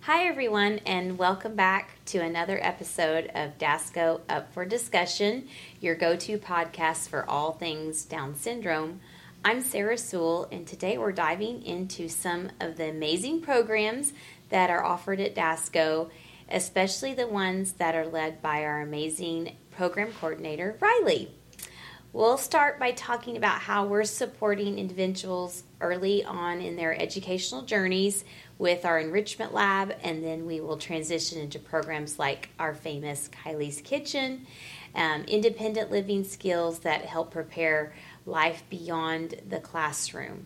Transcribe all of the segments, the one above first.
Hi, everyone, and welcome back to another episode of DASCO Up for Discussion, your go-to podcast for all things Down syndrome. I'm Sarah Sewell, and today we're diving into some of the amazing programs that are offered at DASCO, especially the ones that are led by our amazing program coordinator, Riley. We'll start by talking about how we're supporting individuals early on in their educational journeys with our enrichment lab, and then we will transition into programs like our famous Kylie's Kitchen, independent living skills that help prepare life beyond the classroom.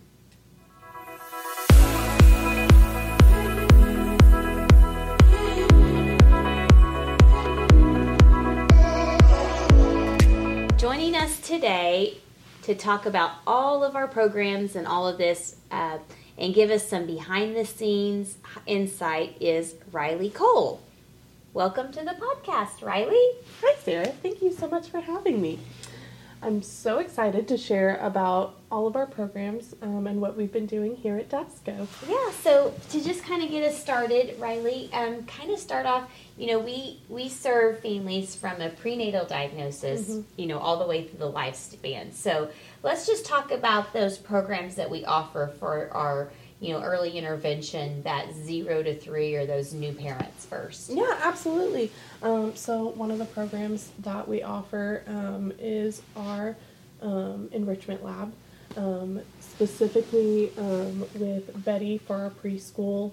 Joining us today to talk about all of our programs and all of this and give us some behind-the-scenes insight is Riley Cole. Welcome to the podcast, Riley. Hi, Sarah. Thank you so much for having me. I'm so excited to share about all of our programs and what we've been doing here at DASCO. Yeah, so to just kind of get us started, Riley, kind of start off, we serve families from a prenatal diagnosis, all the way through the lifespan. So let's just talk about those programs that we offer for our, early intervention, that 0 to 3 or those new parents first. Yeah, absolutely. So one of the programs that we offer is our enrichment lab, specifically with Betty for our preschool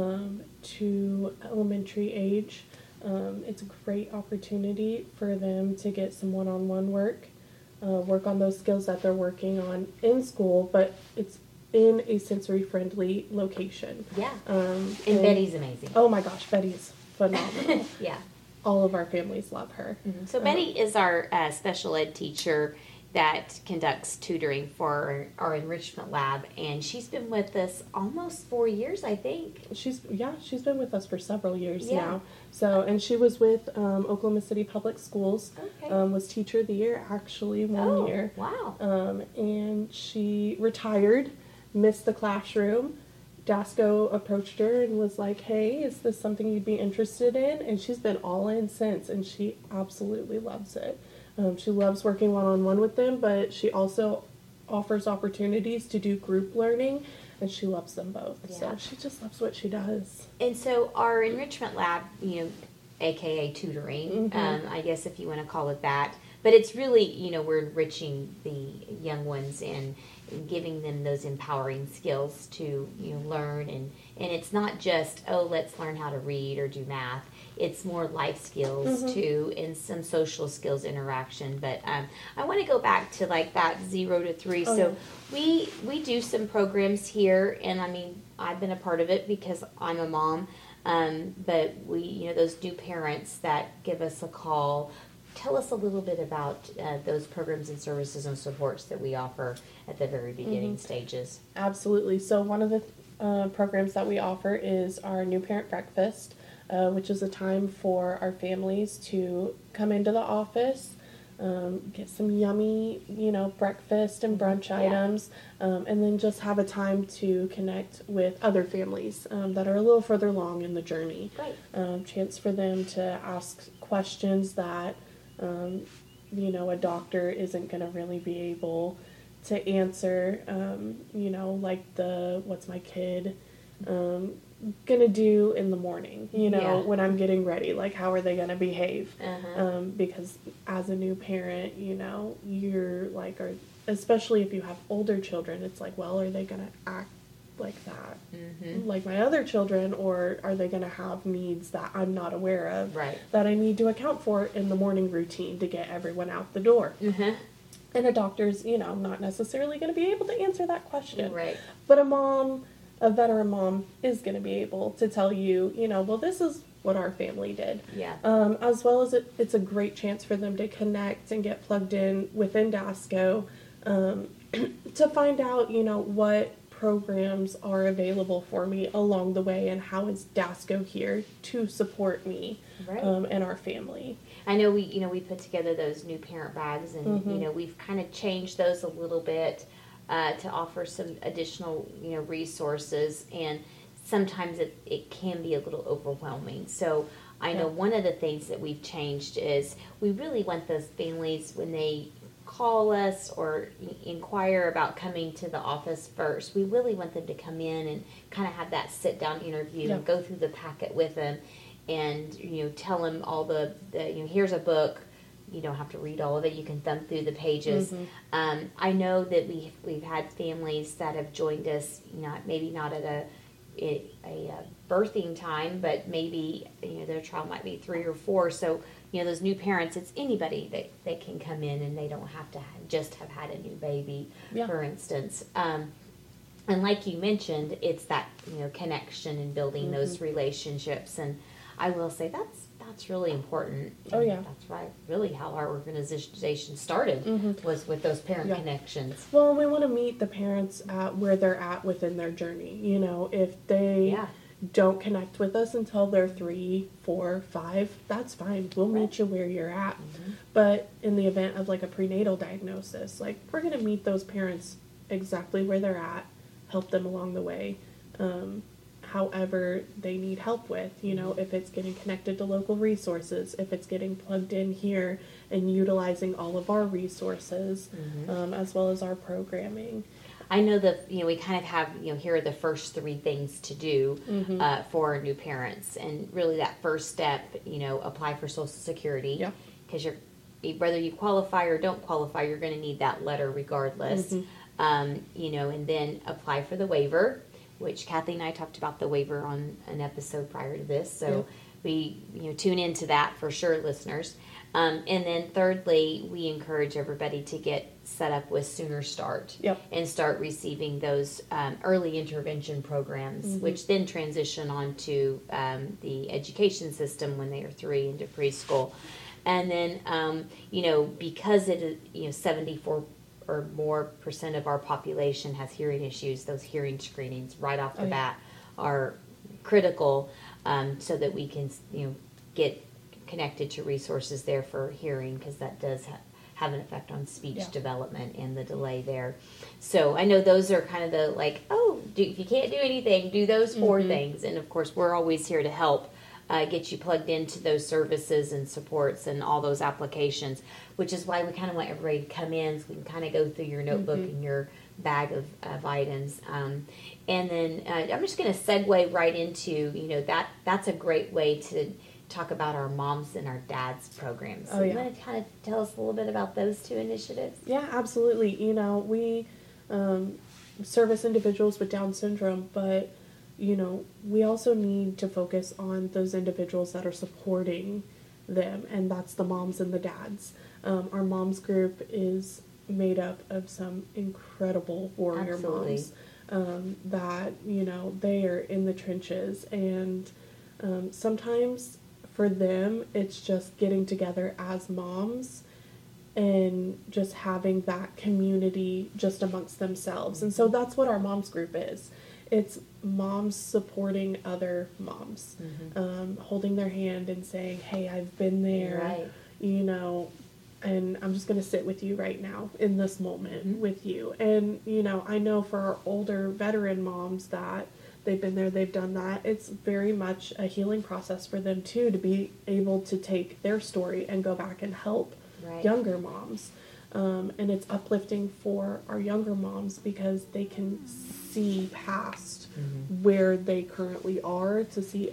to elementary age. It's a great opportunity for them to get some one-on-one work on those skills that they're working on in school, but it's in a sensory-friendly location. Yeah, and Betty's amazing. Oh my gosh, Betty's phenomenal. Yeah. All of our families love her. Mm-hmm. So Betty is our special ed teacher that conducts tutoring for our enrichment lab, and she's been with us almost 4 years, I think. She's been with us for several years now. So, and she was with Oklahoma City Public Schools. Okay. Was Teacher of the Year actually one year. Wow. And she retired, missed the classroom. DASCO approached her and was like, hey, is this something you'd be interested in? And she's been all in since, and she absolutely loves it. She loves working one-on-one with them, but she also offers opportunities to do group learning, and she loves them both. Yeah. So she just loves what she does. And so our enrichment lab, AKA tutoring, I guess if you want to call it that, but it's really, we're enriching the young ones and giving them those empowering skills to learn, and it's not just let's learn how to read or do math. It's more life skills too, and some social skills interaction. But I want to go back to like that 0 to 3. So we do some programs here, and I mean I've been a part of it because I'm a mom. But we those new parents that give us a call. Tell us a little bit about those programs and services and supports that we offer at the very beginning stages. Absolutely. So one of the programs that we offer is our New Parent Breakfast, which is a time for our families to come into the office, get some yummy, breakfast and brunch items, and then just have a time to connect with other families that are a little further along in the journey. Right. Chance for them to ask questions that a doctor isn't going to really be able to answer, like what's my kid gonna do in the morning, when I'm getting ready, like how are they gonna behave? Because as a new parent, you're like, especially if you have older children, it's like, well, are they gonna act like that like my other children, or are they going to have needs that I'm not aware of, that I need to account for in the morning routine to get everyone out the door? And a doctor's not necessarily going to be able to answer that question, but a veteran mom is going to be able to tell you, well, this is what our family did, as well as it's a great chance for them to connect and get plugged in within DASCO to find out what programs are available for me along the way, and how is DASCO here to support me and our family. I know we put together those new parent bags, and we've kind of changed those a little bit to offer some additional resources, and sometimes it can be a little overwhelming. So I know one of the things that we've changed is we really want those families, when they call us or inquire about coming to the office first, we really want them to come in and kind of have that sit down interview and go through the packet with them, and tell them all the here's a book. You don't have to read all of it. You can thumb through the pages. I know that we've had families that have joined us, maybe not at a birthing time, but maybe their child might be 3 or 4. So those new parents, it's anybody that can come in, and they don't have to just have had a new baby, for instance. And like you mentioned, it's that connection and building those relationships. And I will say that's really important. Oh, yeah. That's right. Really how our organization started was with those parent connections. Well, we want to meet the parents at where they're at within their journey. If they don't connect with us until they're 3, 4, 5, that's fine. We'll meet you where you're at. But in the event of like a prenatal diagnosis, like we're going to meet those parents exactly where they're at, help them along the way. However they need help with, if it's getting connected to local resources, if it's getting plugged in here and utilizing all of our resources, as well as our programming. I know that, we kind of have, here are the first 3 things to do for new parents. And really that first step, apply for Social Security. Because whether you qualify or don't qualify, you're going to need that letter regardless. And then apply for the waiver, which Kathy and I talked about the waiver on an episode prior to this. So we, tune into that for sure, listeners. And then thirdly, we encourage everybody to get set up with Sooner Start and start receiving those early intervention programs, which then transition on to the education system when they are 3 into preschool. And then, because it is, 74 or more percent of our population has hearing issues, those hearing screenings right off the bat are critical, so that we can, get connected to resources there for hearing, because that does have an effect on speech development and the delay there. So I know those are kind of the if you can't do anything, do those 4 things. And of course, we're always here to help get you plugged into those services and supports and all those applications, which is why we kind of want everybody to come in so we can kind of go through your notebook and your bag of items. And then I'm just going to segue right into, that's a great way to talk about our moms and our dads programs. So you want to kind of tell us a little bit about those 2 initiatives? Yeah, absolutely. We service individuals with Down syndrome, but we also need to focus on those individuals that are supporting them, and that's the moms and the dads. Our moms group is made up of some incredible warrior moms that, they are in the trenches, and sometimes for them it's just getting together as moms and just having that community just amongst themselves. And so that's what our moms group is. It's moms supporting other moms, holding their hand and saying, hey, I've been there, and I'm just going to sit with you right now in this moment with you. And, I know for our older veteran moms that they've been there, they've done that. It's very much a healing process for them too, to be able to take their story and go back and help younger moms. And it's uplifting for our younger moms because they can see past where they currently are to see,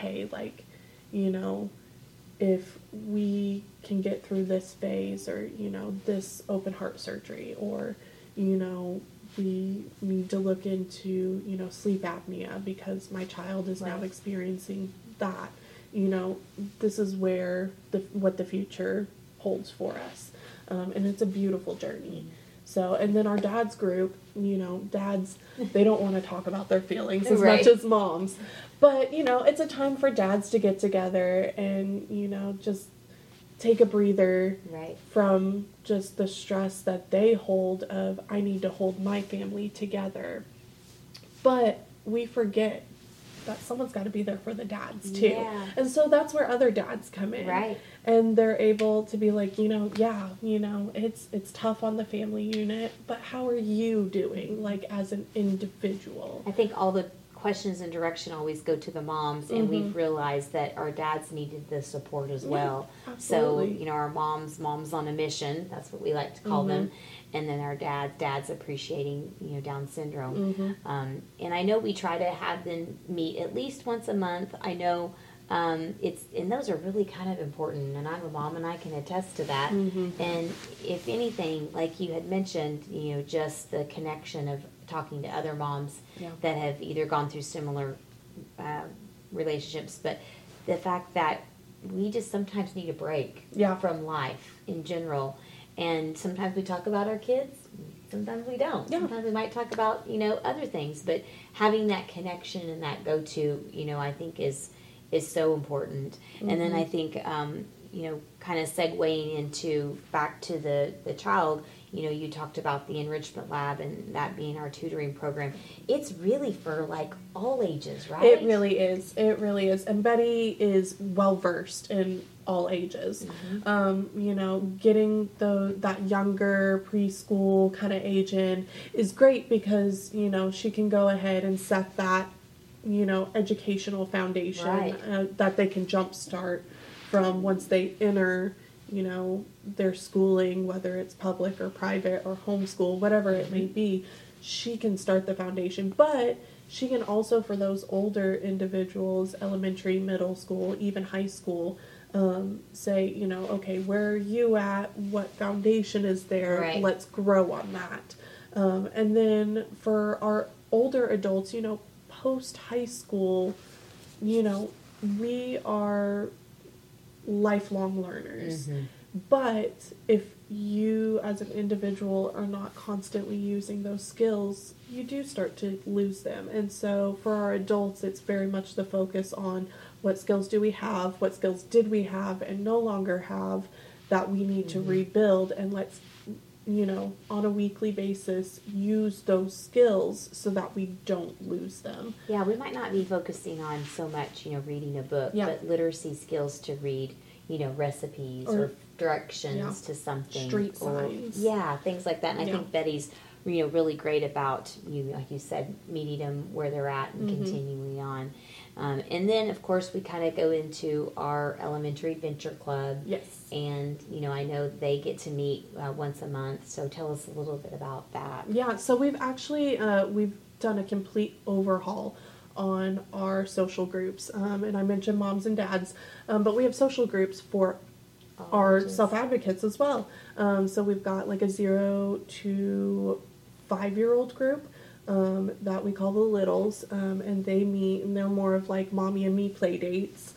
if we can get through this phase, or, this open heart surgery, or, we need to look into, sleep apnea because my child is now experiencing that. This is where what the future holds for us. And it's a beautiful journey. So, and then our dads group, dads, they don't want to talk about their feelings as much as moms. But, it's a time for dads to get together and, just take a breather from just the stress that they hold of, I need to hold my family together. But we forget that someone's got to be there for the dads too. And so that's where other dads come in. And they're able to be like, it's tough on the family unit, but how are you doing, like, as an individual? I think all the questions and direction always go to the moms, and we've realized that our dads needed the support as well. So, absolutely. our moms on a mission, that's what we like to call them, and then our dads appreciating, Down syndrome. And I know we try to have them meet at least once a month. I know and those are really kind of important, and I'm a mom and I can attest to that. And if anything, like you had mentioned, just the connection of talking to other moms that have either gone through similar relationships, but the fact that we just sometimes need a break from life in general. And sometimes we talk about our kids, sometimes we don't. Sometimes we might talk about, other things, but having that connection and that go-to, I think is so important. And then I think, kind of segueing into back to the child, you talked about the enrichment lab and that being our tutoring program. It's really for like all ages, right? It really is. It really is. And Betty is well versed in all ages. Getting that younger preschool kind of age in is great because, she can go ahead and set that, educational foundation that they can jumpstart from once they enter, their schooling, whether it's public or private or homeschool, whatever it may be. She can start the foundation, but she can also, for those older individuals, elementary, middle school, even high school, say, okay, where are you at? What foundation is there? Right. Let's grow on that. And then for our older adults, post high school, we are lifelong learners. But if you as an individual are not constantly using those skills, you do start to lose them. And so for our adults, it's very much the focus on what skills do we have, what skills did we have and no longer have that we need to rebuild, and let's, on a weekly basis, use those skills so that we don't lose them. Yeah, we might not be focusing on so much, reading a book, but literacy skills to read, recipes or directions to something. Street signs. Things like that. And I think Betty's, really great about, like you said, meeting them where they're at and continuing on. And then, of course, we kind of go into our elementary venture club. Yes. And, I know they get to meet once a month. So tell us a little bit about that. Yeah, so we've actually, we've done a complete overhaul on our social groups. And I mentioned moms and dads, but we have social groups for our self-advocates as well. So we've got like a 0 to 5-year-old group that we call the Littles, and they meet, and they're more of like mommy and me play dates.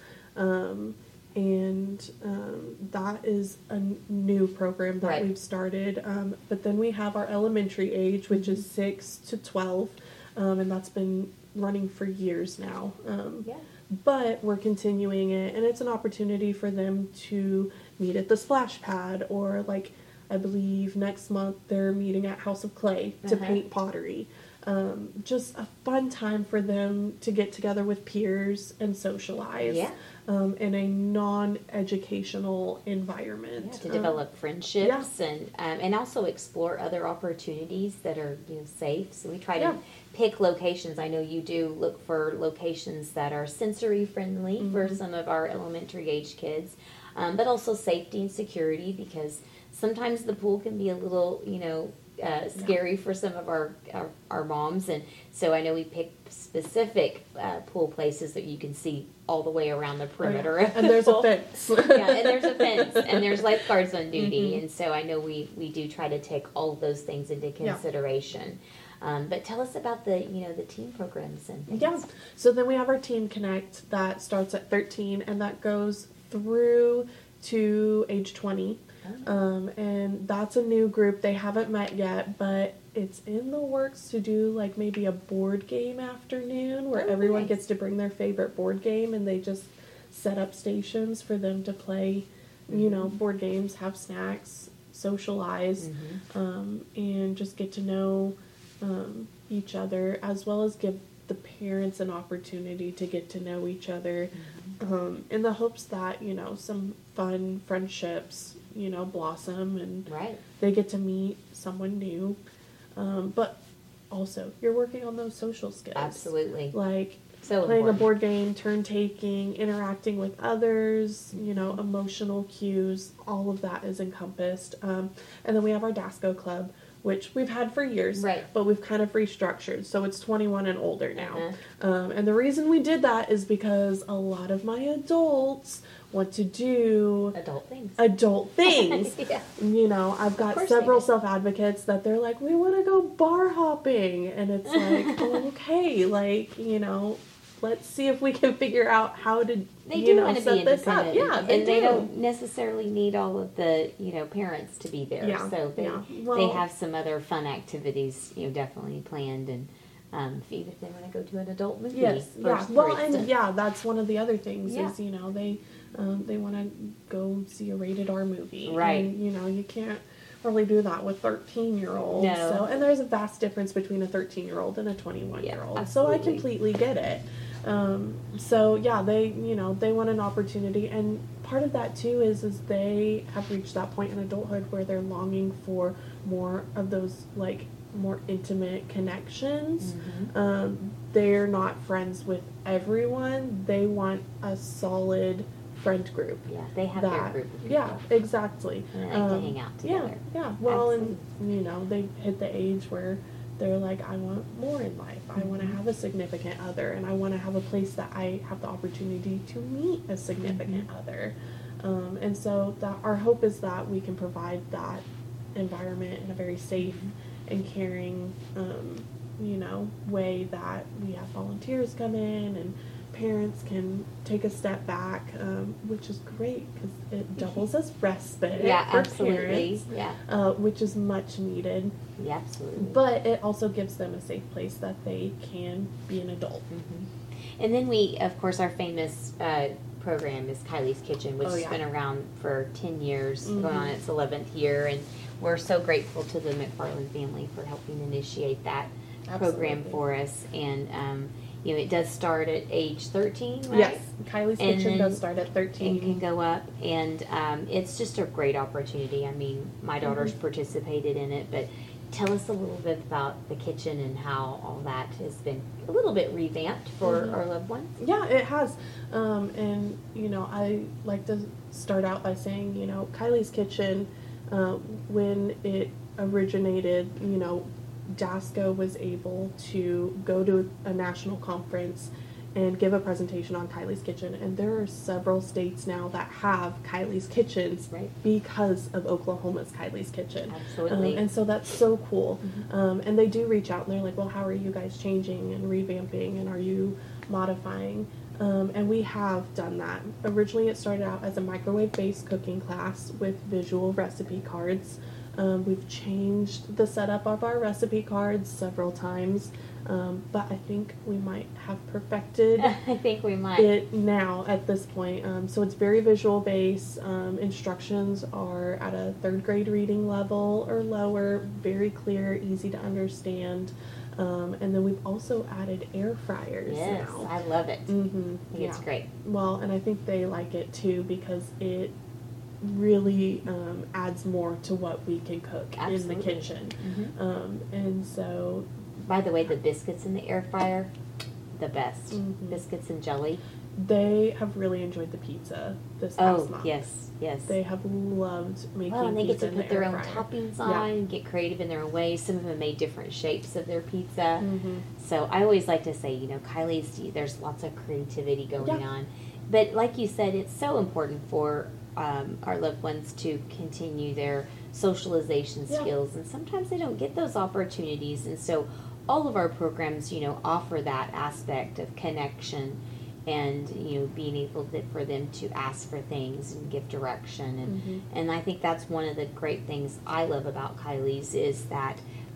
That is a new program that we've started. But then we have our elementary age, which is 6 to 12, and that's been running for years now. But we're continuing it, and it's an opportunity for them to meet at the splash pad, or like I believe next month they're meeting at House of Clay to paint pottery. Just a fun time for them to get together with peers and socialize in a non-educational environment. To develop friendships and also explore other opportunities that are safe. So we try to pick locations. I know you do look for locations that are sensory friendly for some of our elementary age kids, but also safety and security, because sometimes the pool can be a little, scary for some of our moms, and so I know we pick specific pool places that you can see all the way around the perimeter. And there's a fence. And there's a fence, and there's lifeguards on duty, and so I know we do try to take all of those things into consideration. But tell us about the the teen programs and things. Yeah, so then we have our Teen Connect that starts at 13 and that goes through to age 20. And that's a new group. They haven't met yet, but it's in the works to do like maybe a board game afternoon where everyone gets to bring their favorite board game, and they just set up stations for them to play, board games, have snacks, socialize, and just get to know each other, as well as give the parents an opportunity to get to know each other, in the hopes that, some fun friendships, blossom, and they get to meet someone new. But also you're working on those social skills. Absolutely. Like So playing important. a board game, turn taking, interacting with others, emotional cues, all of that is encompassed. And then we have our DASCO club, which we've had for years, Right. but we've kind of restructured. So it's 21 and older now. Uh-huh. And the reason we did that is because a lot of my adults want to do Adult things. adult things. Yeah. I've got course several they do. self-advocates that they're like, we want to go bar hopping. And it's like, okay, let's see if we can figure out how to, They do want to set be this up. independent. Yeah, and they don't necessarily need all of the, parents to be there. Yeah, So they, yeah. they Well- have some other fun activities, definitely planned. And even if they want to go to an adult movie. Yes, first, yeah. Well, for and instance. that's one of the other things Yeah. is, they want to go see a rated R movie. Right. And, you can't really do that with 13-year-olds. No. So, and there's a vast difference between a 13-year-old and a 21-year-old. Yeah, so I absolutely. completely get it. So yeah, they want an opportunity, and part of that too is they have reached that point in adulthood where they're longing for more of those more intimate connections. They're not friends with everyone. They want a solid friend group. Yeah, they have their group of people. Yeah, exactly. And they like to hang out together. Yeah. Well, Absolutely. and they hit the age where they're like, I want more in life. I want to Mm-hmm. have a significant other, and I want to have a place that I have the opportunity to meet a significant Mm-hmm. other. And so that our hope is that we can provide that environment in a very safe and caring, way that we have volunteers come in and parents can take a step back, which is great because it doubles as respite Yeah, for absolutely. parents, Yeah. which is much needed. Yeah, absolutely. But it also gives them a safe place that they can be an adult. And then we, of course, our famous program is Kylie's Kitchen, which Oh, has yeah. been around for 10 years, going Mhm. on its 11th year. And we're so grateful to the McFarland family for helping initiate that program Absolutely. for us. And, it does start at age 13, right? Yes, Kylie's And Kitchen then does start at It 13. can go up, and it's just a great opportunity. I mean, my daughter's participated in it, but tell us a little bit about the kitchen and how all that has been a little bit revamped for our loved ones. Yeah, it has. And, I like to start out by saying, Kylie's Kitchen, when it originated, DASCO was able to go to a national conference and give a presentation on Kylie's Kitchen. And there are several states now that have Kylie's Kitchens Right. because of Oklahoma's Kylie's Kitchen. Absolutely. And so that's so cool. And they do reach out and they're like, well, how are you guys changing and revamping, and are you modifying? And we have done that. Originally it started out as a microwave-based cooking class with visual recipe cards. We've changed the setup of our recipe cards several times, but I think we might have perfected I think we might. it now at this point. So it's very visual based. Instructions are at a 3rd grade reading level or lower, very clear, easy to understand. And then we've also added air fryers Yes, now. I love it. Mm-hmm. I think it's great. Well, and I think they like it too because it really adds more to what we can cook in the Absolutely. kitchen. And so, By the way, the biscuits in the air fryer, the best. Mhm. Biscuits and jelly. they have really enjoyed the pizza this past Oh, month. yes. They have loved making Well, and they get pizza to in put the their air own fryer. toppings Yeah. on and get creative in their own ways. Some of them made different shapes of their pizza. Mhm. So I always like to say, Kylie's, there's lots of creativity going Yeah. on. But like you said, it's so important for our loved ones to continue their socialization Yeah. skills. And sometimes they don't get those opportunities. And so all of our programs, offer that aspect of connection and, being able for them to ask for things and give direction. Mhm. And I think that's one of the great things I love about Kylie's is that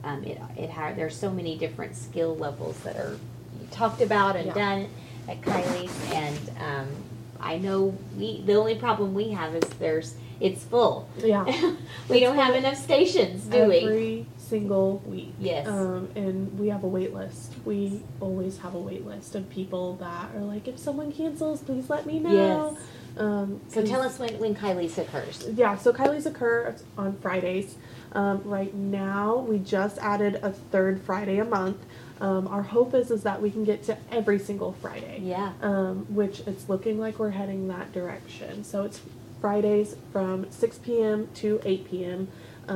there's so many different skill levels that are talked about and Yeah. done at Kylie's, and I know the only problem we have is it's full. Yeah. We don't have enough stations, do we? Every single week. Yes. And we have a wait list. We always have a wait list of people that are like, if someone cancels, please let me know. Yes. So tell us when Kylie's occurs. Yeah, so Kylie's occur on Fridays. Right now, we just added a third Friday a month. Our hope is that we can get to every single Friday. Yeah. Which it's looking like we're heading that direction. So it's Fridays from 6 p.m. to 8 p.m.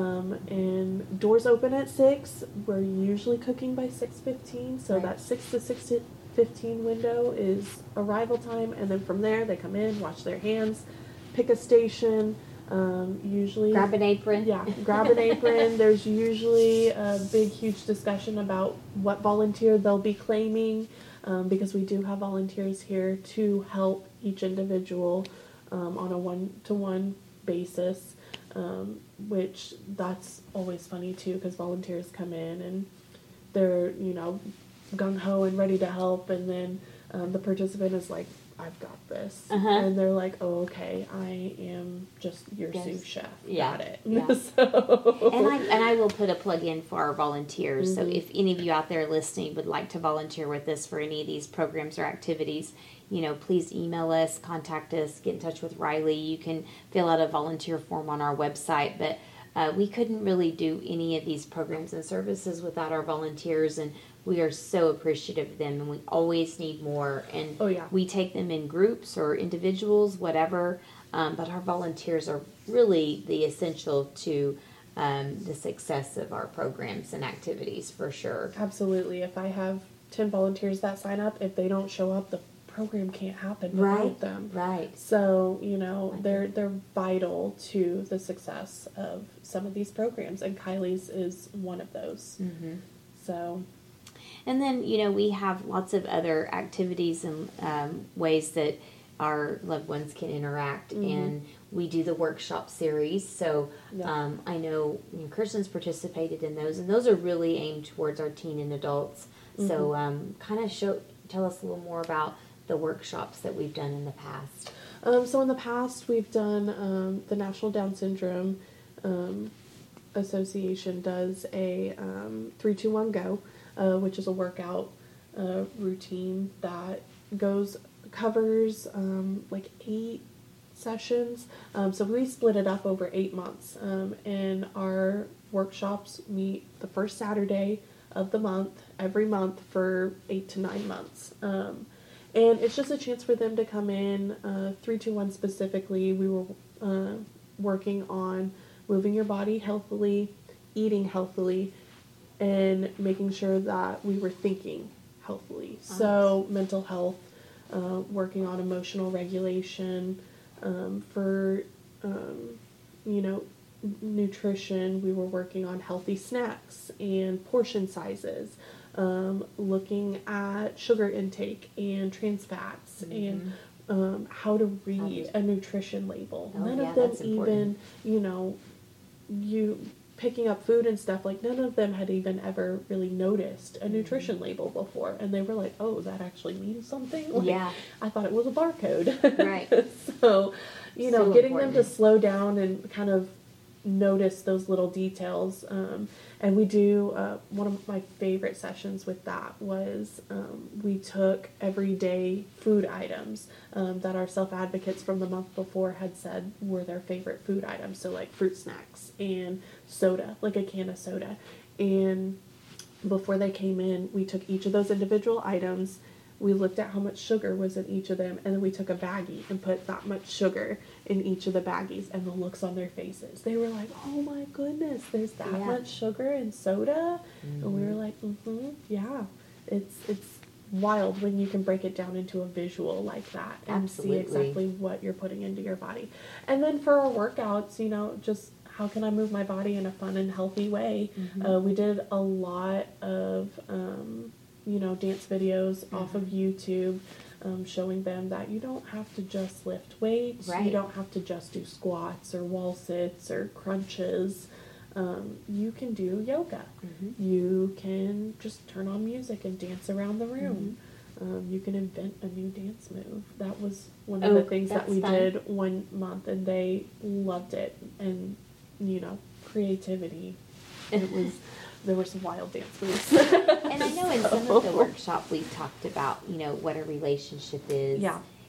And doors open at 6. We're usually cooking by 6:15. So Right. that 6 to 6:15 window is arrival time. And then from there, they come in, wash their hands, pick a station. Usually Grab an apron. Yeah, grab an apron. There's usually a big, huge discussion about what volunteer they'll be claiming, because we do have volunteers here to help each individual on a one-to-one basis, which that's always funny too, because volunteers come in and they're, gung-ho and ready to help, and then the participant is like, I've got this. And they're like, oh, okay, I am just your sous chef. Yeah. Got it. Yeah. So. And I will put a plug in for our volunteers. So if any of you out there listening would like to volunteer with us for any of these programs or activities, please email us, contact us, get in touch with Riley. You can fill out a volunteer form on our website. But we couldn't really do any of these programs and services without our volunteers, and we are so appreciative of them, and we always need more. And we take them in groups or individuals, whatever. But our volunteers are really the essential to the success of our programs and activities, for sure. Absolutely. If I have 10 volunteers that sign up, if they don't show up, the program can't happen without them. Right. So, they're vital to the success of some of these programs, and Kylie's is one of those. Mm-hmm. So. And then, we have lots of other activities and ways that our loved ones can interact, and we do the workshop series. So I know Kirsten's participated in those, and those are really aimed towards our teen and adults. So tell us a little more about the workshops that we've done in the past. So in the past, we've done the National Down Syndrome Association does a 3-2-1 Go, which is a workout routine that covers like 8 sessions. So we split it up over 8 months. And our workshops meet the first Saturday of the month, every month for 8 to 9 months. And it's just a chance for them to come in. 3-2-1 specifically, we were working on moving your body healthily, eating healthily, and making sure that we were thinking healthily. So mental health, working on emotional regulation, for, nutrition, we were working on healthy snacks and portion sizes, looking at sugar intake and trans fats, and how to read a nutrition label. None of them even, you picking up food and stuff, like none of them had even ever really noticed a nutrition label before, and they were like, oh, that actually means something? Like, I thought it was a barcode. Right. So, So getting important. them to slow down and kind of notice those little details. And we do, one of my favorite sessions with that was we took everyday food items that our self-advocates from the month before had said were their favorite food items. So like fruit snacks and soda, like a can of soda. And before they came in, we took each of those individual items. We looked at how much sugar was in each of them, and then we took a baggie and put that much sugar in each of the baggies, and the looks on their faces. They were like, oh my goodness, there's that much sugar in soda? And we were like, yeah. It's wild when you can break it down into a visual like that and see exactly what you're putting into your body. And then for our workouts, just how can I move my body in a fun and healthy way? We did a lot of dance videos off of YouTube, showing them that you don't have to just lift weights. Right. You don't have to just do squats or wall sits or crunches. You can do yoga. You can just turn on music and dance around the room. You can invent a new dance move. That was one of the things that we did one month, and they loved it. And, creativity. There were some wild dance moves. And I know in some of the workshop we've talked about, what a relationship is. Yeah.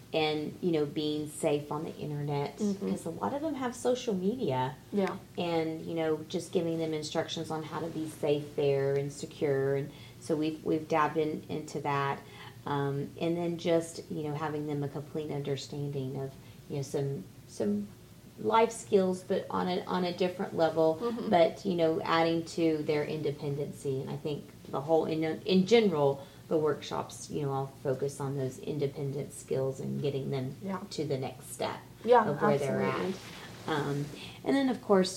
and being safe on the internet, because a lot of them have social media. Yeah. And just giving them instructions on how to be safe there and secure, and so we've dabbed into that, and then just having them a complete understanding of some life skills, but on a different level, but adding to their independency. And I think the whole in general, the workshops all focus on those independent skills and getting them to the next step of where they're at. And then of course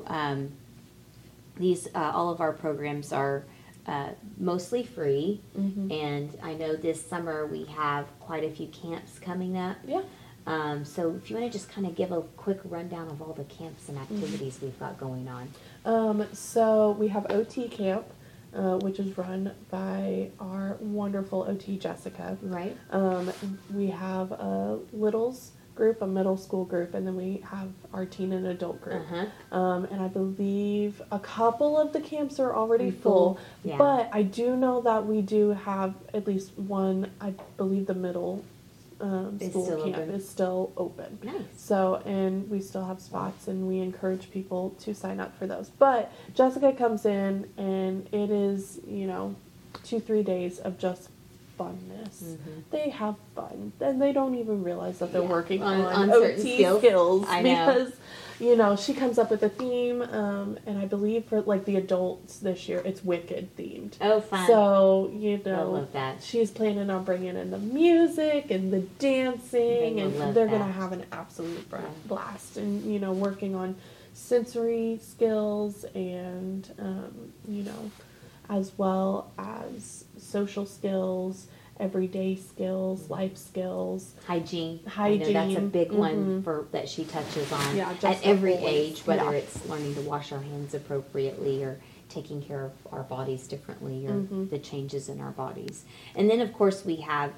these all of our programs are mostly free, and I know this summer we have quite a few camps coming up. So if you want to just kind of give a quick rundown of all the camps and activities we've got going on. So we have OT camp, which is run by our wonderful OT Jessica. Right. We have a littles group, a middle school group, and then we have our teen and adult group. And I believe a couple of the camps are already full, but I do know that we do have at least one. I believe the middle school camp is still open. Nice. So, and we still have spots, and we encourage people to sign up for those. But Jessica comes in, and it is 2-3 days of just funness. They have fun, and they don't even realize that they're working on OT skills because she comes up with a theme, and I believe for like the adults this year it's Wicked themed. Oh, fun. So I love that. She's planning on bringing in the music and the dancing, and they're gonna have an absolute blast, and working on sensory skills and as well as social skills, everyday skills, life skills, hygiene. I know that's a big one that she touches on at every age, whether it's learning to wash our hands appropriately or taking care of our bodies differently, or the changes in our bodies. And then of course we have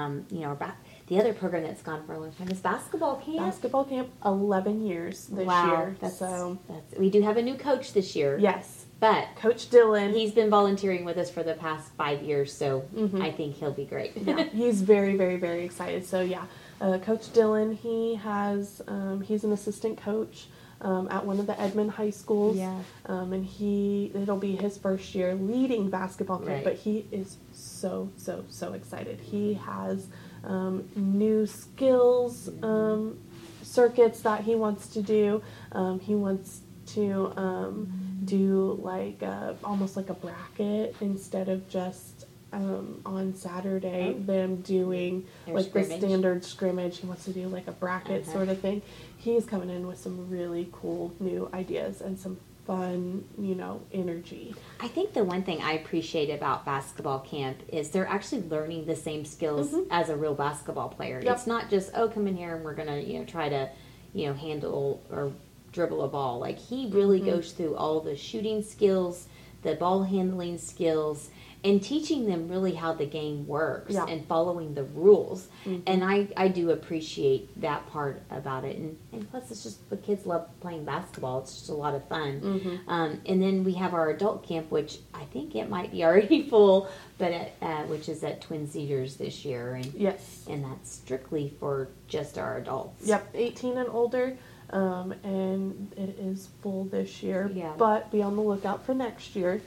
the other program that's gone for a long time is basketball camp. Basketball camp, 11 years this year. That's we do have a new coach this year. Yes. But Coach Dylan, he's been volunteering with us for the past 5 years, so I think he'll be great. He's very, very, very excited. So Coach Dylan, he has he's an assistant coach at one of the Edmond high schools, and it'll be his first year leading basketball camp. But he is so excited. He has new skills, circuits that he wants to do. He wants to do like almost like a bracket instead of just on Saturday them doing like the standard scrimmage. He wants to do like a bracket sort of thing. He's coming in with some really cool new ideas and some fun, energy. I think the one thing I appreciate about basketball camp is they're actually learning the same skills as a real basketball player. It's not just, come in here and we're going to, try to, handle or dribble a ball. Like he really goes through all the shooting skills, the ball handling skills, and teaching them really how the game works and following the rules. And I do appreciate that part about it. And plus it's just the kids love playing basketball. It's just a lot of fun. And then we have our adult camp, which I think it might be already full, but which is at Twin Cedars this year. And and that's strictly for just our adults. 18 and older. And it is full this year, but be on the lookout for next year.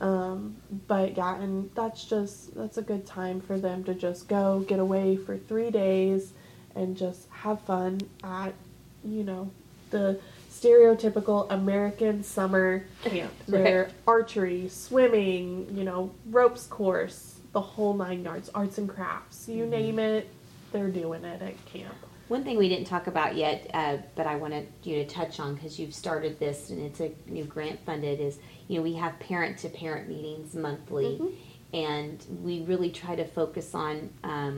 But and that's a good time for them to just go get away for 3 days and just have fun at, the stereotypical American summer camp. Where archery, swimming, ropes course, the whole 9 yards, arts and crafts, you name it, they're doing it at camp. One thing we didn't talk about yet, but I wanted you to touch on because you've started this and it's a new grant funded, is, we have parent-to-parent meetings monthly, and we really try to focus on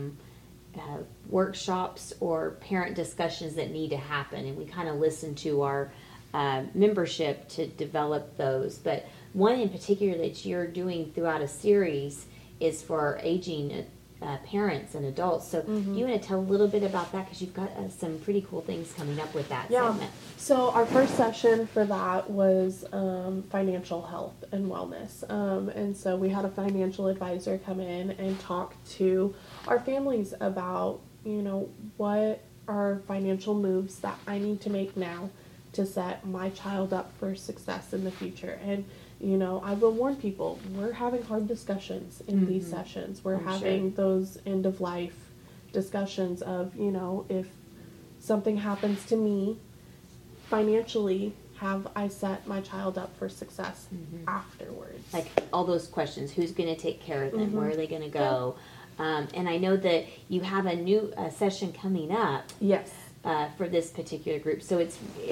workshops or parent discussions that need to happen, and we kind of listen to our membership to develop those. But one in particular that you're doing throughout a series is for our aging parents and adults. So you want to tell a little bit about that, because you've got some pretty cool things coming up with that segment. So our first session for that was financial health and wellness. And so we had a financial advisor come in and talk to our families about what are financial moves that I need to make now to set my child up for success in the future. And I will warn people, we're having hard discussions in these sessions. We're having those end of life discussions of, if something happens to me financially, have I set my child up for success afterwards? Like all those questions, who's going to take care of them? Where are they going to go? And I know that you have a new session coming up. Yes. For this particular group. So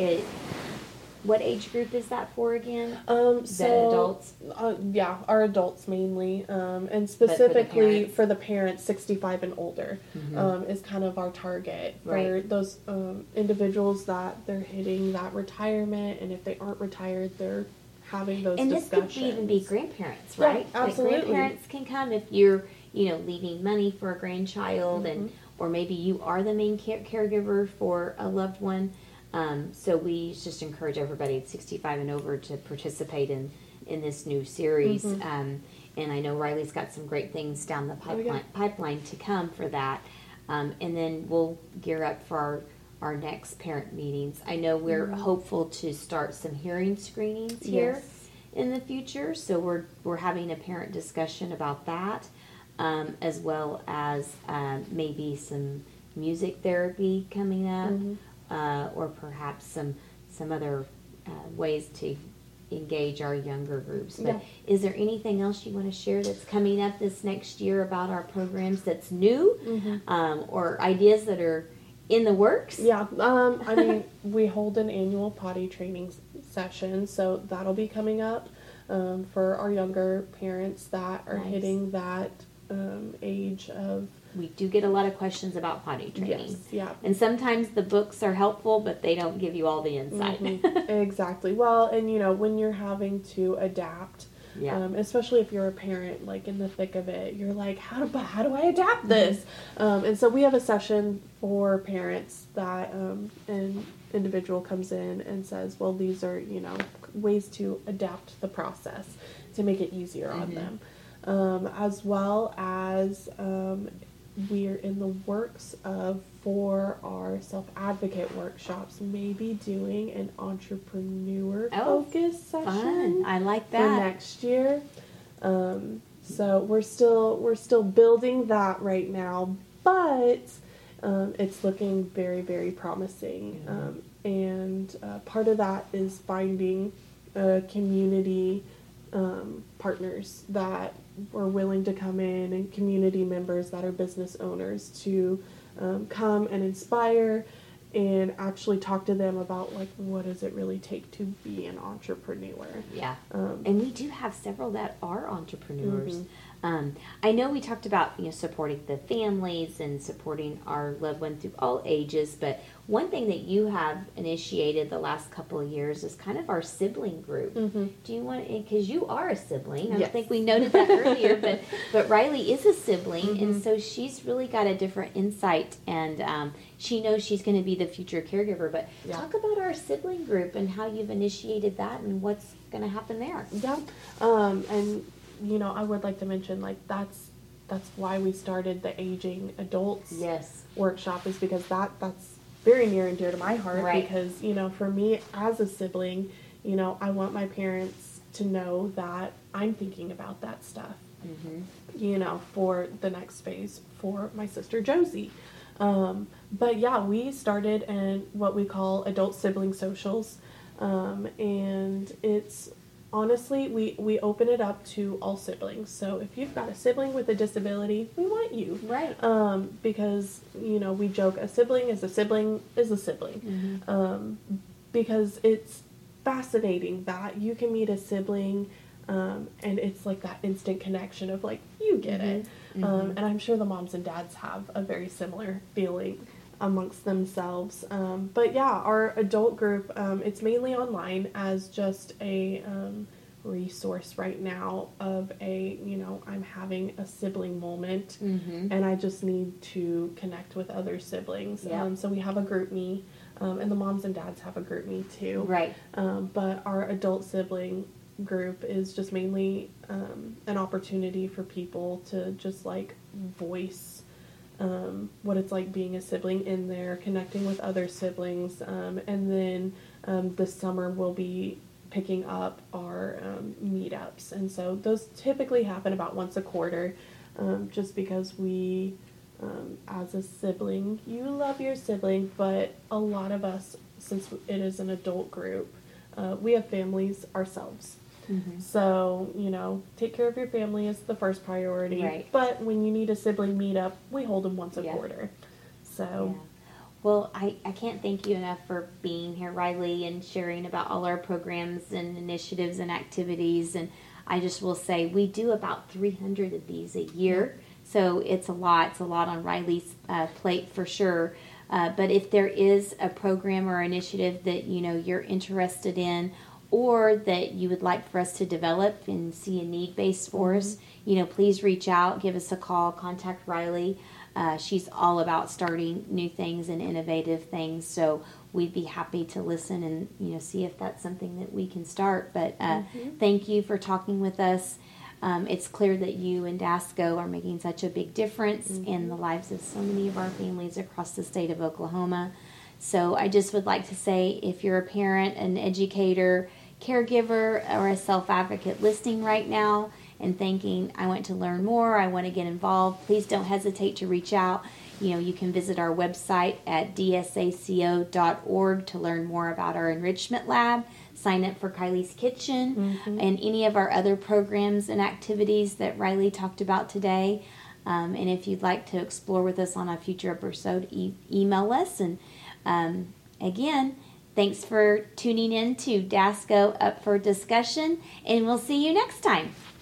what age group is that for again? Is that adults? Yeah, our adults mainly. And specifically for the parents 65 and older is kind of our target for those individuals that they're hitting that retirement, and if they aren't retired, they're having those discussions. And this could even be grandparents, right? Yeah, absolutely. Like grandparents can come if you're, leaving money for a grandchild or maybe you are the main caregiver for a loved one. So we just encourage everybody at 65 and over to participate in this new series. And I know Riley's got some great things down the pipeline to come for that. And then we'll gear up for our next parent meetings. I know we're hopeful to start some hearing screenings here in the future. So we're having a parent discussion about that. As well as maybe some music therapy coming up, or perhaps some other ways to engage our younger groups. But is there anything else you want to share that's coming up this next year about our programs that's new, or ideas that are in the works? Yeah, I mean, we hold an annual potty training session, so that'll be coming up for our younger parents that are hitting that age of... We do get a lot of questions about potty training. Yes, yeah. And sometimes the books are helpful, but they don't give you all the insight. Exactly. Well, and when you're having to adapt, especially if you're a parent, like in the thick of it, you're like, how do I adapt this? And so we have a session for parents that an individual comes in and says, well, these are, ways to adapt the process to make it easier on them. As well as we're in the works of, for our self-advocate workshops, maybe doing an entrepreneur focus session. Fun. I like that. For next year. So we're still building that right now, but it's looking very, very promising. And part of that is finding community partners that were willing to come in, and community members that are business owners to come and inspire and actually talk to them about, like, what does it really take to be an entrepreneur. And we do have several that are entrepreneurs. I know we talked about supporting the families and supporting our loved ones through all ages, but one thing that you have initiated the last couple of years is kind of our sibling group. Do you want, because you are a sibling, I don't think we noted that earlier, but Riley is a sibling, and so she's really got a different insight, and she knows she's going to be the future caregiver. But talk about our sibling group and how you've initiated that and what's going to happen there. And I would like to mention, like, that's why we started the Aging Adults workshop, is because that's very near and dear to my heart. Because, for me as a sibling, I want my parents to know that I'm thinking about that stuff, for the next phase for my sister Josie. But we started in what we call adult sibling socials. And it's... Honestly, we open it up to all siblings. So if you've got a sibling with a disability, we want you. Because, we joke, a sibling is a sibling is a sibling. Because it's fascinating that you can meet a sibling, and it's like that instant connection of, like, you get it. And I'm sure the moms and dads have a very similar feeling amongst themselves. But our adult group, it's mainly online as just a resource right now of I'm having a sibling moment, and I just need to connect with other siblings. So we have a GroupMe, and the moms and dads have a GroupMe too. But our adult sibling group is just mainly an opportunity for people to just, like, voice what it's like being a sibling in there, connecting with other siblings, and then this summer we'll be picking up our meetups, and so those typically happen about once a quarter, just because we, as a sibling, you love your sibling, but a lot of us, since it is an adult group, we have families ourselves. Mm-hmm. So, take care of your family is the first priority. Right. But when you need a sibling meetup, we hold them once a Yeah. quarter. So, Yeah. Well, I can't thank you enough for being here, Riley, and sharing about all our programs and initiatives and activities. And I just will say we do about 300 of these a year. So it's a lot. It's a lot on Riley's plate for sure. But if there is a program or initiative that, you're interested in, or that you would like for us to develop and see a need base for us, please reach out, give us a call, contact Riley. She's all about starting new things and innovative things, so we'd be happy to listen and see if that's something that we can start. But thank you for talking with us. It's clear that you and DASCO are making such a big difference in the lives of so many of our families across the state of Oklahoma. So I just would like to say, if you're a parent, an educator, caregiver, or a self-advocate listening right now and thinking, I want to learn more, I want to get involved, please don't hesitate to reach out. You can visit our website at dsaco.org to learn more about our enrichment lab, sign up for Kylie's Kitchen, and any of our other programs and activities that Riley talked about today. And if you'd like to explore with us on a future episode, email us. And again, thanks for tuning in to DASCO Up for Discussion, and we'll see you next time.